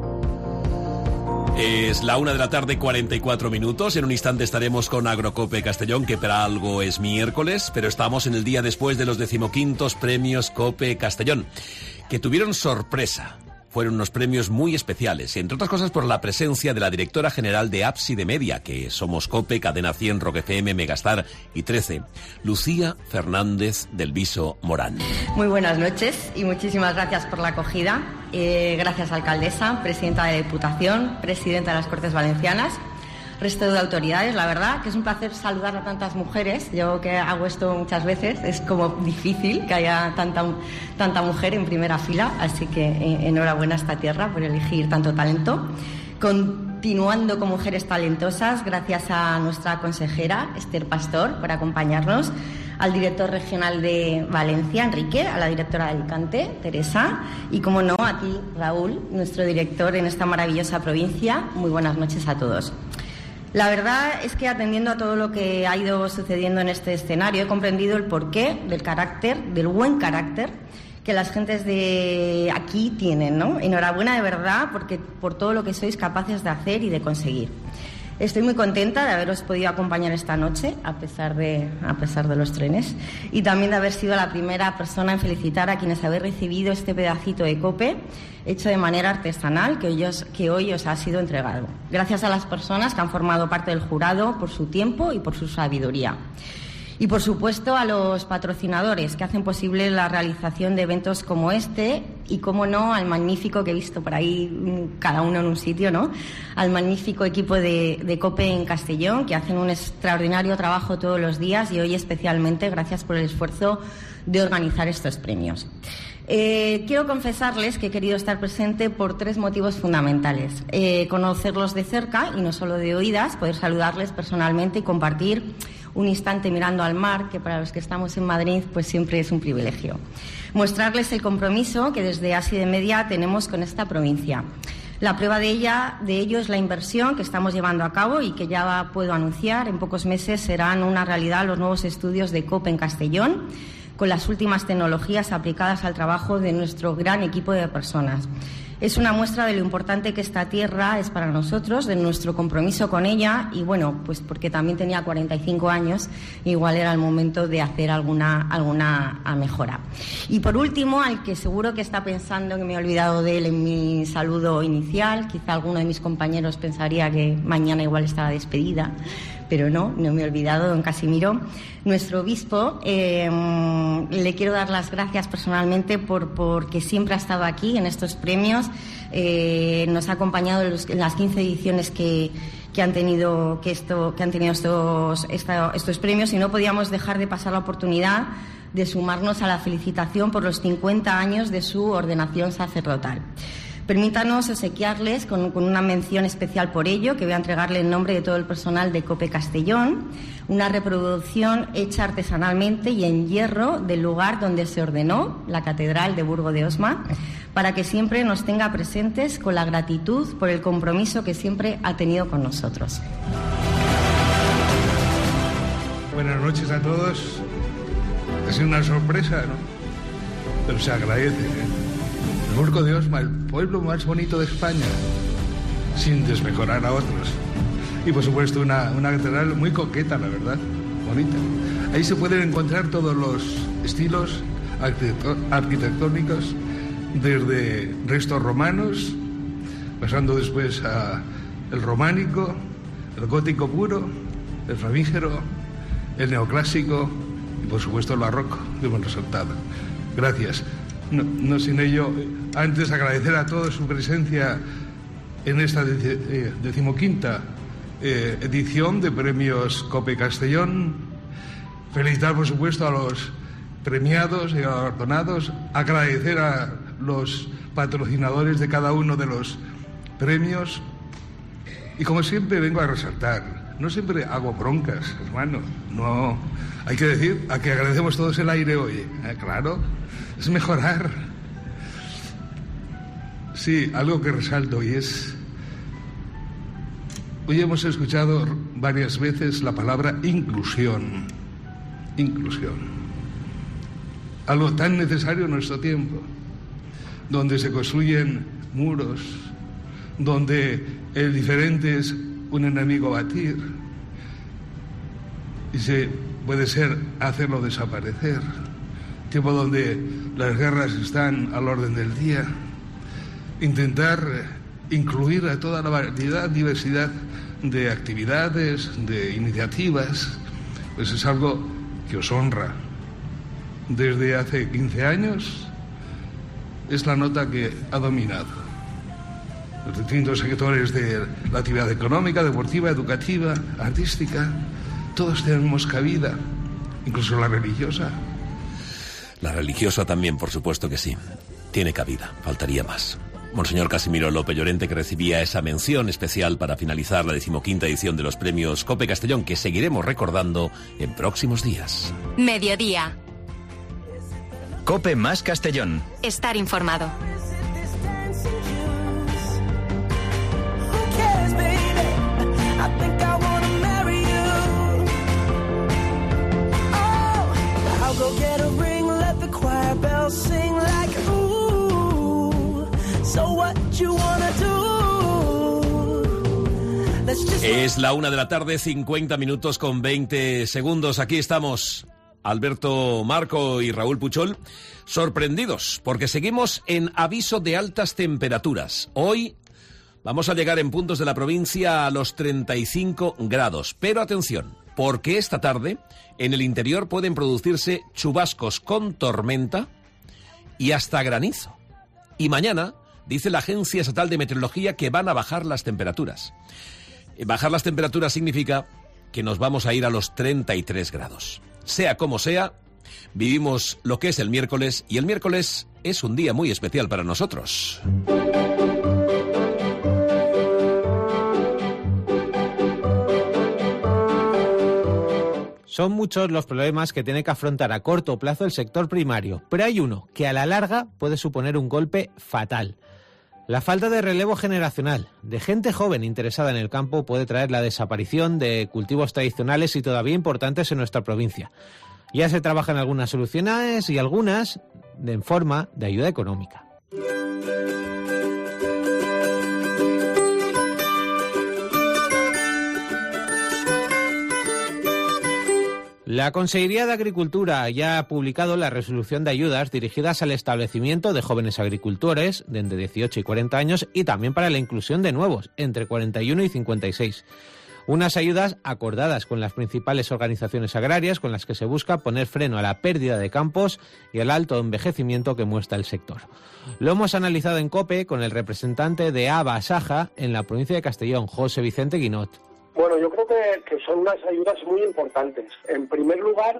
Es la 1 de la tarde, 44 minutos. En un instante estaremos con Agrocope Castellón, que para algo es miércoles, pero estamos en el día después de los 15º premios COPE Castellón, que tuvieron sorpresa. Fueron unos premios muy especiales, entre otras cosas por la presencia de la directora general de Ábside Media, que somos COPE, Cadena 100, Rock FM, Megastar y 13, Lucía Fernández del Viso Morán. Muy buenas noches y muchísimas gracias por la acogida. Gracias, alcaldesa, presidenta de Diputación, presidenta de las Cortes Valencianas, resto de autoridades. La verdad que es un placer saludar a tantas mujeres. Yo que hago esto muchas veces, es como difícil que haya tanta mujer en primera fila, así que enhorabuena a esta tierra por elegir tanto talento. Continuando con mujeres talentosas, gracias a nuestra consejera Esther Pastor por acompañarnos, al director regional de Valencia, Enrique, a la directora de Alicante, Teresa, y como no, a ti, Raúl, nuestro director en esta maravillosa provincia. Muy buenas noches a todos. La verdad es que, atendiendo a todo lo que ha ido sucediendo en este escenario, he comprendido el porqué del carácter, del buen carácter que las gentes de aquí tienen, ¿no? Enhorabuena de verdad por todo lo que sois capaces de hacer y de conseguir. Estoy muy contenta de haberos podido acompañar esta noche, a pesar de los trenes, y también de haber sido la primera persona en felicitar a quienes habéis recibido este pedacito de COPE, hecho de manera artesanal, que hoy os ha sido entregado. Gracias a las personas que han formado parte del jurado por su tiempo y por su sabiduría. Y, por supuesto, a los patrocinadores que hacen posible la realización de eventos como este y, como no, al magnífico, que he visto por ahí cada uno en un sitio, ¿no?, al magnífico equipo de COPE en Castellón, que hacen un extraordinario trabajo todos los días, y hoy especialmente gracias por el esfuerzo de organizar estos premios. Quiero confesarles que he querido estar presente por 3 motivos fundamentales. Conocerlos de cerca y no solo de oídas, poder saludarles personalmente y compartir un instante mirando al mar, que para los que estamos en Madrid pues siempre es un privilegio. Mostrarles el compromiso que desde Así de Media tenemos con esta provincia. La prueba de ello es la inversión que estamos llevando a cabo y que ya puedo anunciar. En pocos meses serán una realidad los nuevos estudios de COPE en Castellón, con las últimas tecnologías aplicadas al trabajo de nuestro gran equipo de personas. Es una muestra de lo importante que esta tierra es para nosotros, de nuestro compromiso con ella, y bueno, pues porque también tenía 45 años, igual era el momento de hacer alguna mejora. Y por último, al que seguro que está pensando que me he olvidado de él en mi saludo inicial, quizá alguno de mis compañeros pensaría que mañana igual estaba despedida, pero no me he olvidado, don Casimiro, nuestro obispo. Le quiero dar las gracias personalmente porque siempre ha estado aquí en estos premios. Nos ha acompañado en las 15 ediciones que han tenido estos premios, y no podíamos dejar de pasar la oportunidad de sumarnos a la felicitación por los 50 años de su ordenación sacerdotal. Permítanos obsequiarles con una mención especial por ello, que voy a entregarle en nombre de todo el personal de COPE Castellón, una reproducción hecha artesanalmente y en hierro del lugar donde se ordenó, la Catedral de Burgo de Osma, para que siempre nos tenga presentes con la gratitud por el compromiso que siempre ha tenido con nosotros. Buenas noches a todos. Ha sido una sorpresa, ¿no? Pero se agradece, El Burgo de Osma, el pueblo más bonito de España, sin desmejorar a otros. Y por supuesto una catedral muy coqueta, la verdad, bonita. Ahí se pueden encontrar todos los estilos arquitectónicos, desde restos romanos, pasando después a el románico, el gótico puro, el flamígero, el neoclásico y por supuesto el barroco que hemos resaltado. Gracias. No sin ello, antes agradecer a todos su presencia en esta 15ª edición de Premios COPE Castellón. Felicitar, por supuesto, a los premiados y galardonados. Agradecer a los patrocinadores de cada uno de los premios. Y como siempre vengo a resaltar, no siempre hago broncas, hermano. No, hay que decir a que agradecemos todos el aire hoy. Claro, es mejorar. Sí, algo que resalto y es... Hoy hemos escuchado varias veces la palabra inclusión. Inclusión. Algo tan necesario en nuestro tiempo, donde se construyen muros, donde el diferente es un enemigo a batir y se puede ser hacerlo desaparecer. Tiempo donde las guerras están al orden del día. Intentar incluir a toda la variedad, diversidad de actividades, de iniciativas, pues es algo que os honra. Desde hace 15 años es la nota que ha dominado. Los distintos sectores de la actividad económica, deportiva, educativa, artística, todos tenemos cabida, incluso la religiosa. La religiosa también, por supuesto que sí. Tiene cabida, faltaría más. Monseñor Casimiro López Llorente, que recibía esa mención especial para finalizar la 15ª edición de los premios COPE Castellón, que seguiremos recordando en próximos días. Mediodía. COPE más Castellón. Estar informado. Es la 1:50 p.m. con 20 segundos. Aquí estamos, Alberto Marco y Raúl Puchol, sorprendidos porque seguimos en aviso de altas temperaturas. Hoy vamos a llegar en puntos de la provincia a los 35 grados. Pero atención, porque esta tarde en el interior pueden producirse chubascos con tormenta y hasta granizo. Y mañana, dice la Agencia Estatal de Meteorología, que van a bajar las temperaturas. Bajar las temperaturas significa que nos vamos a ir a los 33 grados. Sea como sea, vivimos lo que es el miércoles, y el miércoles es un día muy especial para nosotros. Son muchos los problemas que tiene que afrontar a corto plazo el sector primario, pero hay uno que a la larga puede suponer un golpe fatal. La falta de relevo generacional, de gente joven interesada en el campo, puede traer la desaparición de cultivos tradicionales y todavía importantes en nuestra provincia. Ya se trabajan algunas soluciones y algunas en forma de ayuda económica. La Consellería de Agricultura ya ha publicado la resolución de ayudas dirigidas al establecimiento de jóvenes agricultores de entre 18 y 40 años y también para la inclusión de nuevos, entre 41 y 56. Unas ayudas acordadas con las principales organizaciones agrarias con las que se busca poner freno a la pérdida de campos y al alto envejecimiento que muestra el sector. Lo hemos analizado en COPE con el representante de ABA Saja en la provincia de Castellón, José Vicente Guinot. Bueno, yo creo que son unas ayudas muy importantes. En primer lugar,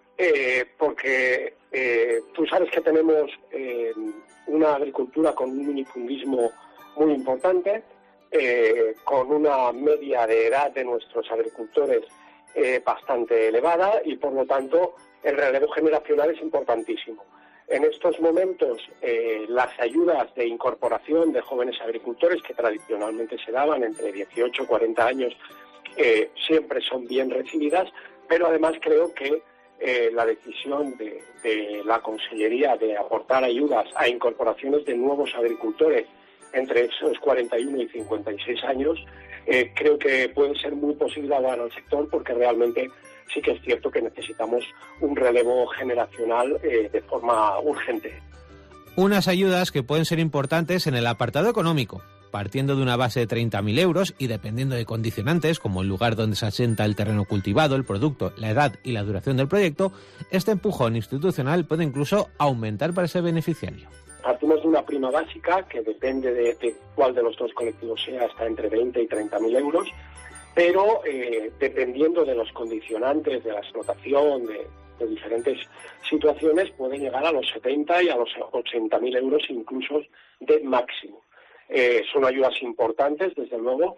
porque tú sabes que tenemos una agricultura con un minifundismo muy importante, con una media de edad de nuestros agricultores bastante elevada y, por lo tanto, el relevo generacional es importantísimo. En estos momentos, las ayudas de incorporación de jóvenes agricultores, que tradicionalmente se daban entre 18 y 40 años, siempre son bien recibidas, pero además creo que la decisión de la Consellería de aportar ayudas a incorporaciones de nuevos agricultores entre esos 41 y 56 años, creo que puede ser muy positiva para el sector, porque realmente sí que es cierto que necesitamos un relevo generacional de forma urgente. Unas ayudas que pueden ser importantes en el apartado económico, partiendo de una base de 30.000 euros y dependiendo de condicionantes como el lugar donde se asienta el terreno cultivado, el producto, la edad y la duración del proyecto. Este empujón institucional puede incluso aumentar para ese beneficiario. Partimos de una prima básica que depende de cuál de los dos colectivos sea, está entre 20 y 30.000 euros, pero dependiendo de los condicionantes, de la explotación, de diferentes situaciones, puede llegar a los 70 y a los 80.000 euros incluso de máximo. Son ayudas importantes, desde luego,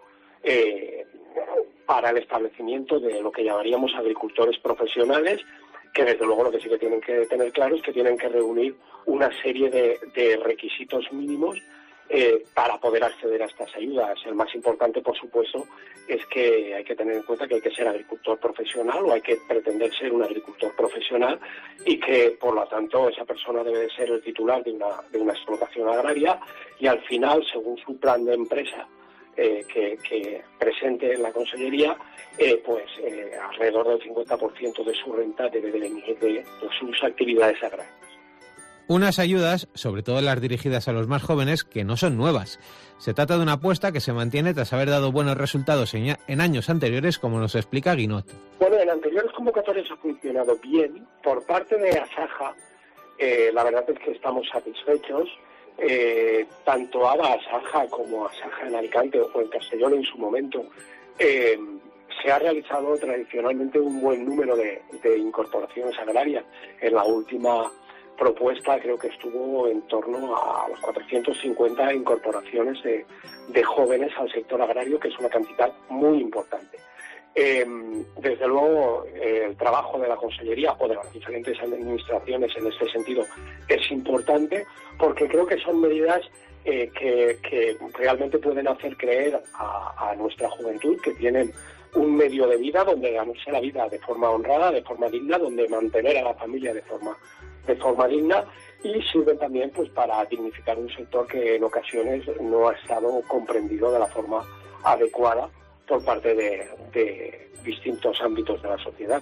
para el establecimiento de lo que llamaríamos agricultores profesionales, que desde luego lo que sí que tienen que tener claro es que tienen que reunir una serie de requisitos mínimos para poder acceder a estas ayudas. El más importante, por supuesto, es que hay que tener en cuenta que hay que ser agricultor profesional o hay que pretender ser un agricultor profesional y que, por lo tanto, esa persona debe de ser el titular de una explotación agraria y, al final, según su plan de empresa que presente en la Consellería, alrededor del 50% de su renta debe de venir de sus actividades agrarias. Unas ayudas, sobre todo las dirigidas a los más jóvenes, que no son nuevas. Se trata de una apuesta que se mantiene tras haber dado buenos resultados en años anteriores, como nos explica Guinot. Bueno, en anteriores convocatorias ha funcionado bien. Por parte de Asaja, la verdad es que estamos satisfechos. Tanto ABA Asaja como Asaja en Alicante o en Castellón en su momento, se ha realizado tradicionalmente un buen número de incorporaciones agrarias. En la última propuesta creo que estuvo en torno a las 450 incorporaciones de jóvenes al sector agrario, que es una cantidad muy importante. Desde luego, el trabajo de la Consellería o de las diferentes administraciones en este sentido es importante, porque creo que son medidas que realmente pueden hacer creer a nuestra juventud que tienen un medio de vida donde ganarse la vida de forma honrada, de forma digna, donde mantener a la familia de forma digna, y sirven también pues para dignificar un sector que en ocasiones no ha estado comprendido de la forma adecuada por parte de distintos ámbitos de la sociedad.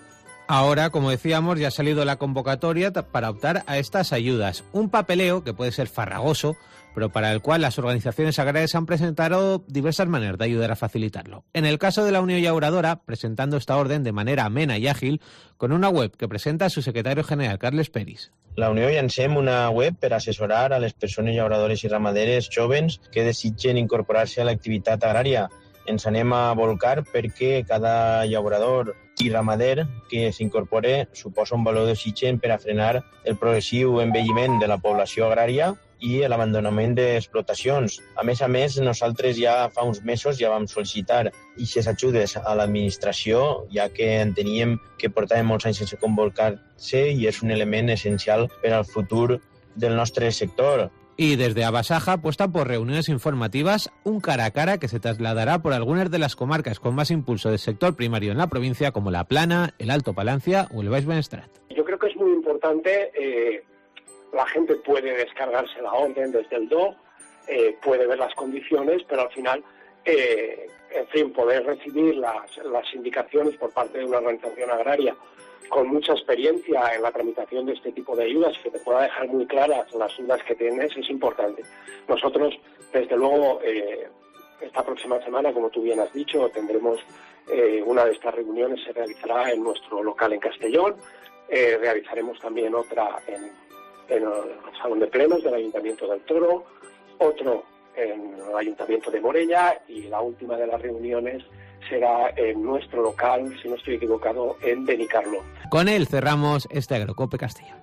Ahora, como decíamos, ya ha salido la convocatoria para optar a estas ayudas. Un papeleo que puede ser farragoso, pero para el cual las organizaciones agrarias han presentado diversas maneras de ayudar a facilitarlo. En el caso de la Unió Llauradora, presentando esta orden de manera amena y ágil, con una web que presenta su secretario general, Carles Peris. La Unió llancem una web per assessorar a les persones llauradores i ramaderes jovens que desitgen incorporar-se a l'activitat agrària. Ens anem a volcar perquè cada llaurador i ramader que s'incorpore suposa un valor d'oxigen per a frenar el progressiu envelliment de la població agrària i l'abandonament d'explotacions. A més, nosaltres ja fa uns mesos ja vam sol·licitar aquestes ajudes a l'administració, ja que enteníem que portàvem molts anys sense convocar-se i és un element essencial per al futur del nostre sector. Y desde Abasaja apuestan por reuniones informativas, un cara a cara que se trasladará por algunas de las comarcas con más impulso del sector primario en la provincia, como La Plana, el Alto Palancia o el Baix Maestrat. Yo creo que es muy importante, la gente puede descargarse la orden desde el DO, puede ver las condiciones, pero al final, en fin, poder recibir las indicaciones por parte de una organización agraria con mucha experiencia en la tramitación de este tipo de ayudas, que te pueda dejar muy claras las dudas que tienes, es importante. Nosotros, desde luego, esta próxima semana, como tú bien has dicho, tendremos una de estas reuniones, se realizará en nuestro local en Castellón, realizaremos también otra en el Salón de Plenos del Ayuntamiento del Toro, otro en el Ayuntamiento de Morella y la última de las reuniones será en nuestro local, si no estoy equivocado, en Benicarló. Con él cerramos este Agrocope Castellón.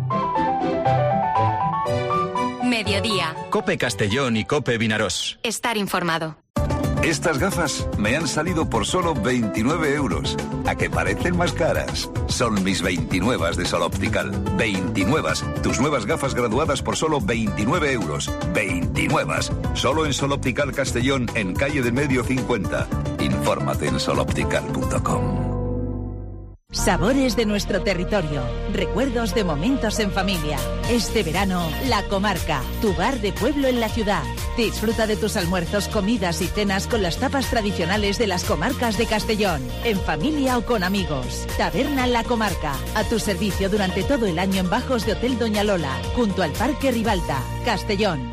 Mediodía. Cope Castellón y Cope Vinarós. Estar informado. Estas gafas me han salido por solo 29 euros. ¿A que parecen más caras? Son mis 29 de Sol Optical. 29. Tus nuevas gafas graduadas por solo 29 euros. 29. Solo en Sol Optical Castellón, en Calle del Medio 50. Infórmate en soloptical.com. Sabores de nuestro territorio, recuerdos de momentos en familia. Este verano, La Comarca, tu bar de pueblo en la ciudad. Disfruta de tus almuerzos, comidas y cenas con las tapas tradicionales de las comarcas de Castellón, en familia o con amigos. Taberna La Comarca, a tu servicio durante todo el año en Bajos de Hotel Doña Lola, junto al Parque Ribalta, Castellón.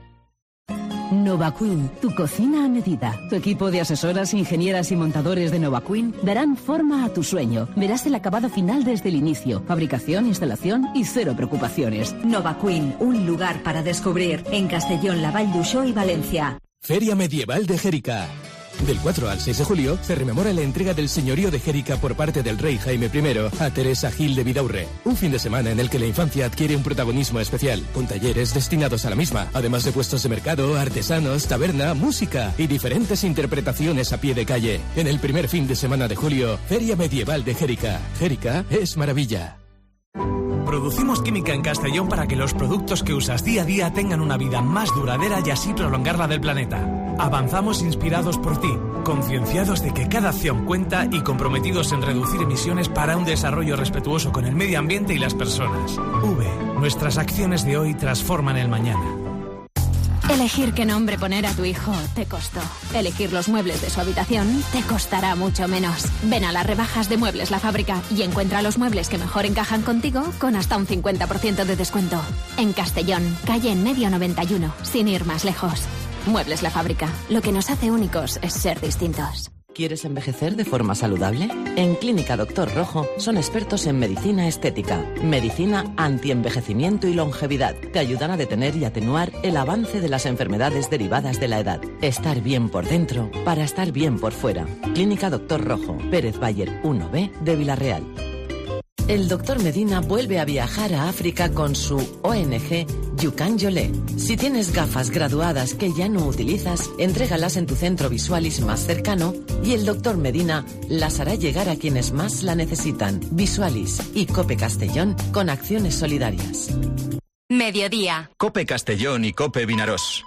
NovaQueen, tu cocina a medida. Tu equipo de asesoras, ingenieras y montadores de NovaQueen darán forma a tu sueño. Verás el acabado final desde el inicio. Fabricación, instalación y cero preocupaciones. NovaQueen, un lugar para descubrir en Castellón, la Vall d'Uixó y Valencia. Feria Medieval de Jérica. Del 4 al 6 de julio se rememora la entrega del señorío de Jérica por parte del rey Jaime I a Teresa Gil de Vidaurre. Un fin de semana en el que la infancia adquiere un protagonismo especial, con talleres destinados a la misma, además de puestos de mercado, artesanos, taberna, música y diferentes interpretaciones a pie de calle. En el primer fin de semana de julio, Feria Medieval de Jérica. Jérica es maravilla. Producimos química en Castellón para que los productos que usas día a día tengan una vida más duradera y así prolongarla del planeta. Avanzamos inspirados por ti, concienciados de que cada acción cuenta y comprometidos en reducir emisiones para un desarrollo respetuoso con el medio ambiente y las personas. Nuestras acciones de hoy transforman el mañana. Elegir qué nombre poner a tu hijo te costó. Elegir los muebles de su habitación te costará mucho menos. Ven a las rebajas de Muebles La Fábrica y encuentra los muebles que mejor encajan contigo con hasta un 50% de descuento. En Castellón, calle en Medio 91, sin ir más lejos. Muebles La Fábrica. Lo que nos hace únicos es ser distintos. ¿Quieres envejecer de forma saludable? En Clínica Doctor Rojo son expertos en medicina estética, medicina antienvejecimiento y longevidad. Te ayudan a detener y atenuar el avance de las enfermedades derivadas de la edad. Estar bien por dentro para estar bien por fuera. Clínica Doctor Rojo, Pérez Bayer 1B de Villarreal. El doctor Medina vuelve a viajar a África con su ONG Yucan Yolé. Si tienes gafas graduadas que ya no utilizas, entrégalas en tu centro Visualis más cercano y el doctor Medina las hará llegar a quienes más la necesitan. Visualis y Cope Castellón con acciones solidarias. Mediodía. Cope Castellón y Cope Vinarós.